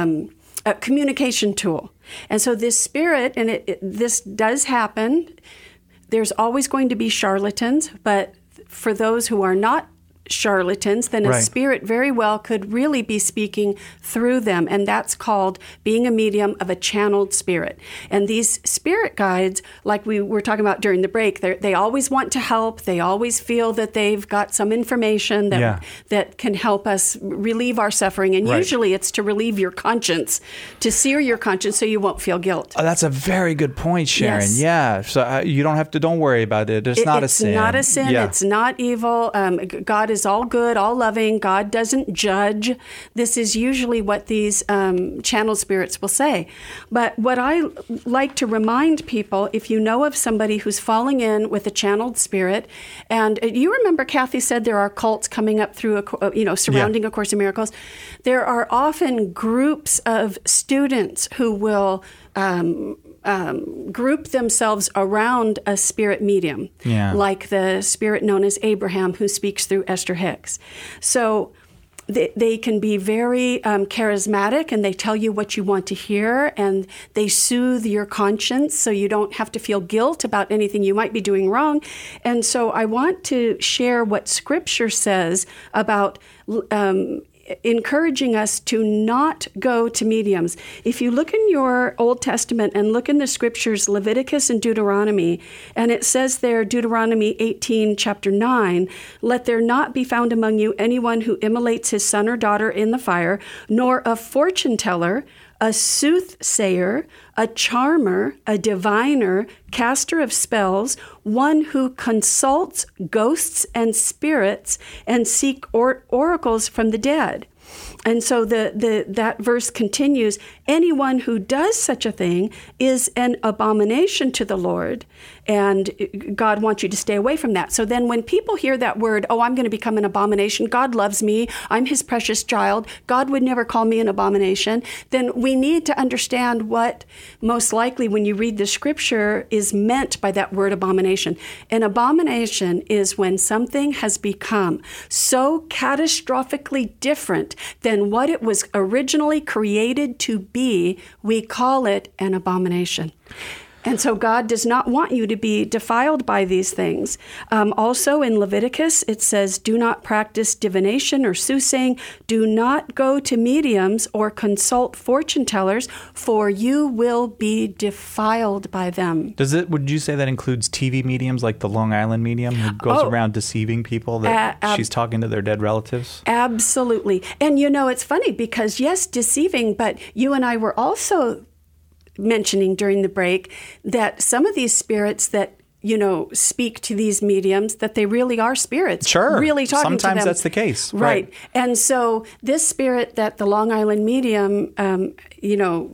a communication tool. And so this spirit, and this does happen, there's always going to be charlatans, but for those who are not charlatans, then a spirit very well could really be speaking through them, and that's called being a medium of a channeled spirit. And these spirit guides, like we were talking about during the break, they always want to help. They always feel that they've got some information that can help us relieve our suffering, and usually it's to relieve your conscience, to sear your conscience so you won't feel guilt. Oh, that's a very good point, Sharon. Yes. Yeah, so you don't worry about it. It's not a sin. It's not a sin. Yeah. It's not evil. God is all good, all loving. God doesn't judge. This is usually what these channel spirits will say. But what I like to remind people, if you know of somebody who's falling in with a channeled spirit, and you remember Kathy said there are cults coming up through, surrounding A Course in Miracles. There are often groups of students who will group themselves around a spirit medium, like the spirit known as Abraham, who speaks through Esther Hicks. So they can be very charismatic, and they tell you what you want to hear, and they soothe your conscience so you don't have to feel guilt about anything you might be doing wrong. And so I want to share what Scripture says about encouraging us to not go to mediums. If you look in your Old Testament and look in the Scriptures, Leviticus and Deuteronomy, and it says there, Deuteronomy 18, chapter 9, "Let there not be found among you anyone who immolates his son or daughter in the fire, nor a fortune teller, a soothsayer, a charmer, a diviner, caster of spells, one who consults ghosts and spirits and seek oracles from the dead." And so that verse continues, anyone who does such a thing is an abomination to the Lord, and God wants you to stay away from that. So then when people hear that word, oh, I'm going to become an abomination, God loves me, I'm his precious child, God would never call me an abomination, then we need to understand what most likely when you read the Scripture is meant by that word abomination. An abomination is when something has become so catastrophically different than what it was originally created to be, we call it an abomination. And so God does not want you to be defiled by these things. Also in Leviticus, it says, do not practice divination or soothsaying. Do not go to mediums or consult fortune tellers, for you will be defiled by them. Would you say that includes TV mediums like the Long Island medium who goes around deceiving people that she's talking to their dead relatives? Absolutely. And it's funny because, yes, deceiving, but you and I were also mentioning during the break that some of these spirits that speak to these mediums, that they really are spirits. Sure. Really talking Sometimes to them. Sometimes that's the case. Right. And so this spirit that the Long Island medium,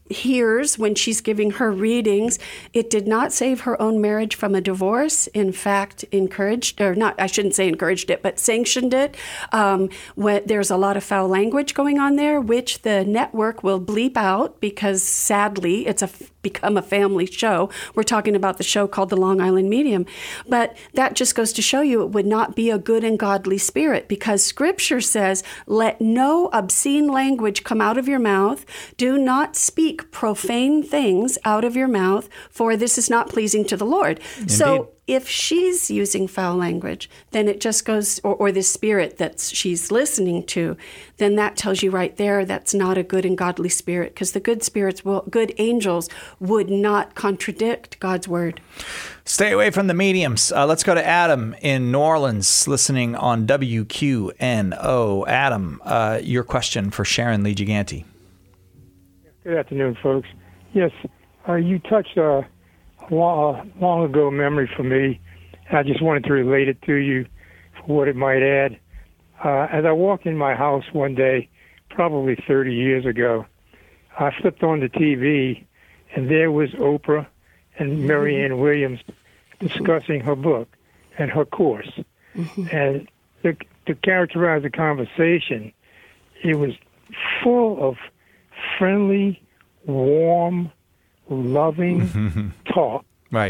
hears when she's giving her readings. It did not save her own marriage from a divorce. In fact, encouraged, or not, I shouldn't say encouraged it, but sanctioned it. There's a lot of foul language going on there, which the network will bleep out because sadly it's become a family show. We're talking about the show called The Long Island Medium. But that just goes to show you it would not be a good and godly spirit, because Scripture says, let no obscene language come out of your mouth. Do not speak profane things out of your mouth, for this is not pleasing to the Lord. Indeed. So if she's using foul language, then it just goes, or the spirit that she's listening to, then that tells you right there that's not a good and godly spirit, because the good spirits, good angels would not contradict God's word. Stay away from the mediums. Let's go to Adam in New Orleans, listening on WQNO. Adam, your question for Sharon Lee Gigante. Good afternoon, folks. Yes, you touched a long ago memory for me. I just wanted to relate it to you for what it might add. As I walked in my house one day, probably 30 years ago, I flipped on the TV, and there was Oprah and Marianne Williams discussing her book and her course. And to characterize the conversation, it was full of friendly, warm, loving talk. Right.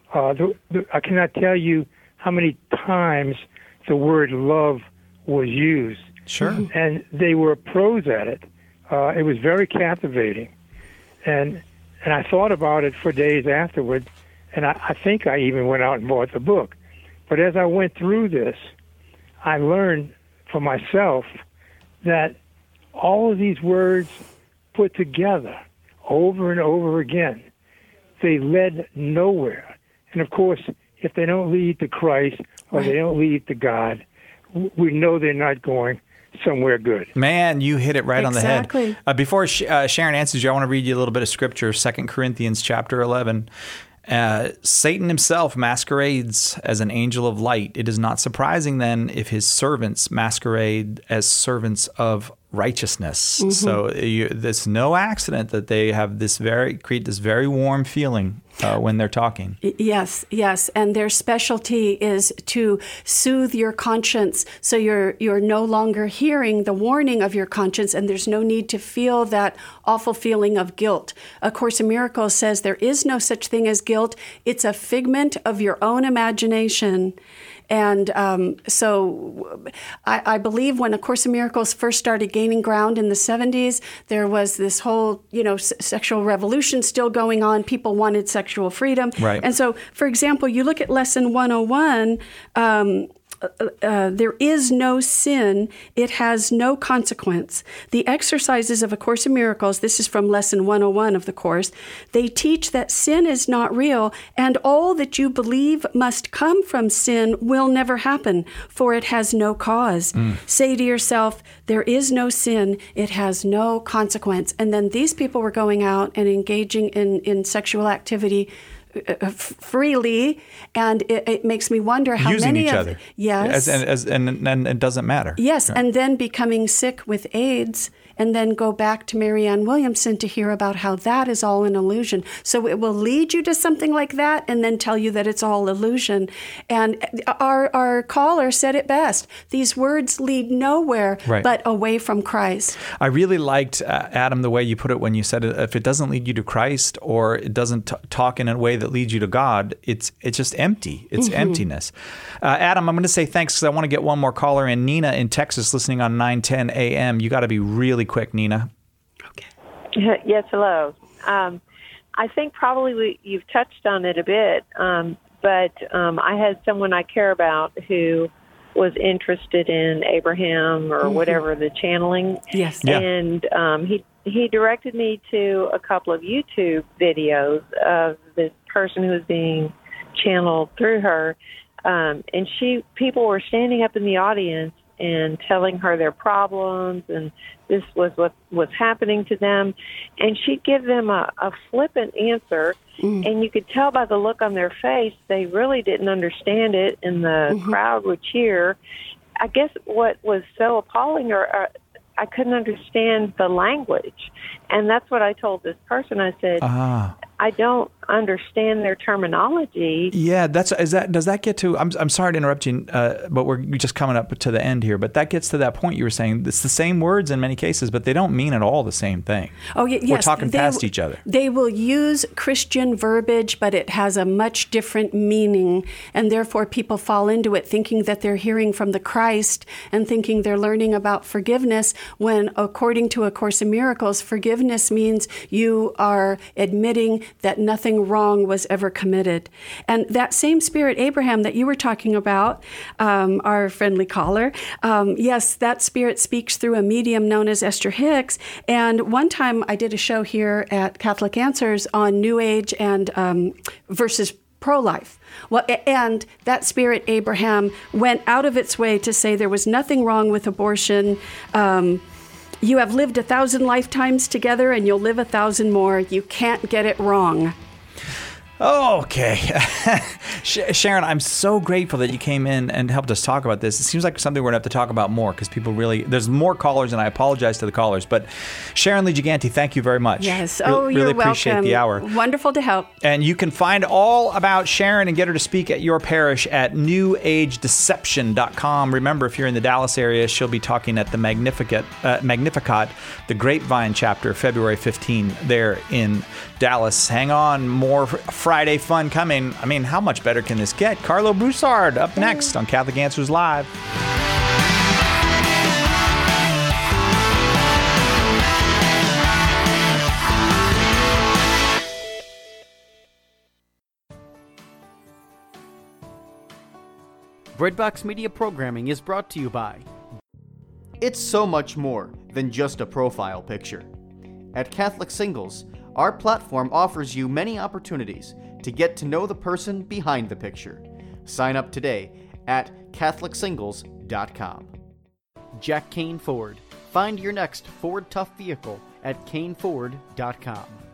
I cannot tell you how many times the word love was used. Sure. And they were pros at it. It was very captivating. And I thought about it for days afterward, and I think I even went out and bought the book. But as I went through this, I learned for myself that all of these words put together over and over again, they led nowhere. And of course, if they don't lead to Christ or they don't lead to God, we know they're not going somewhere good. Man, you hit it right on the head. Exactly. Before Sharon answers you, I want to read you a little bit of scripture, 2 Corinthians chapter 11. Satan himself masquerades as an angel of light. It is not surprising then if his servants masquerade as servants of righteousness. So there's no accident that they have create this very warm feeling when they're talking. Yes, and their specialty is to soothe your conscience, so you're no longer hearing the warning of your conscience, and there's no need to feel that awful feeling of guilt. A Course in Miracles says there is no such thing as guilt. It's a figment of your own imagination. And so I believe when A Course in Miracles first started gaining ground in the 70s, there was this whole, sexual revolution still going on. People wanted sexual freedom. Right. And so, for example, you look at Lesson 101, there is no sin. It has no consequence. The exercises of A Course in Miracles, this is from Lesson 101 of the Course, they teach that sin is not real, and all that you believe must come from sin will never happen, for it has no cause. Say to yourself, there is no sin. It has no consequence. And then these people were going out and engaging in sexual activity freely, and it makes me wonder how using many each of other. Yes, and it doesn't matter. Yes, Right. and then becoming sick with AIDS, and then go back to Marianne Williamson to hear about how that is all an illusion. So it will lead you to something like that and then tell you that it's all illusion. And our caller said it best. These words lead nowhere but away from Christ. I really liked, Adam, the way you put it when you said if it doesn't lead you to Christ or it doesn't talk in a way that leads you to God, it's just empty. It's emptiness. Adam, I'm going to say thanks because I want to get one more caller in. Nina in Texas listening on 910 AM. You got to be really quick, Nina. Yes, hello. I think probably you've touched on it a bit, but I had someone I care about who was interested in Abraham or whatever, the channeling. Yes. Yeah. And he directed me to a couple of YouTube videos of this person who was being channeled through her. And people were standing up in the audience and telling her their problems, and this was what was happening to them. And she'd give them a flippant answer, and you could tell by the look on their face they really didn't understand it, and the crowd would cheer. I guess what was so appalling I couldn't understand the language. And that's what I told this person. I said, I don't understand their terminology. Yeah, does that get to? I'm sorry to interrupt you, but we're just coming up to the end here. But that gets to that point you were saying. It's the same words in many cases, but they don't mean at all the same thing. Oh, yes. We're talking past each other. They will use Christian verbiage, but it has a much different meaning, and therefore people fall into it thinking that they're hearing from the Christ and thinking they're learning about forgiveness, when according to A Course in Miracles, forgiveness means you are admitting that nothing wrong was ever committed. And that same spirit, Abraham, that you were talking about, our friendly caller, yes, that spirit speaks through a medium known as Esther Hicks. And one time I did a show here at Catholic Answers on New Age and versus pro-life. Well, and that spirit, Abraham, went out of its way to say there was nothing wrong with abortion. You have lived 1,000 lifetimes together and you'll live 1,000 more. You can't get it wrong. Oh, okay. Sharon, I'm so grateful that you came in and helped us talk about this. It seems like something we're going to have to talk about more because people really, there's more callers, and I apologize to the callers. But Sharon Lee Gigante, thank you very much. Yes. You're really appreciate welcome. the hour. Wonderful to help. And you can find all about Sharon and get her to speak at your parish at newagedeception.com. Remember, if you're in the Dallas area, she'll be talking at the Magnificat, the Grapevine chapter, February 15 there in Dallas. Hang on, more Friday fun coming. I mean, how much better can this get? Carlo Broussard up next on Catholic Answers Live. Breadbox Media programming is brought to you by. It's so much more than just a profile picture. At Catholic Singles, our platform offers you many opportunities to get to know the person behind the picture. Sign up today at CatholicSingles.com. Jack Kane Ford. Find your next Ford Tough vehicle at CaneFord.com.